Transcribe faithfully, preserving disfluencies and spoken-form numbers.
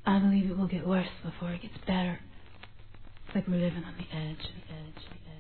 I believe it will get worse before it gets better. It's like we're living on the edge, the edge, the edge.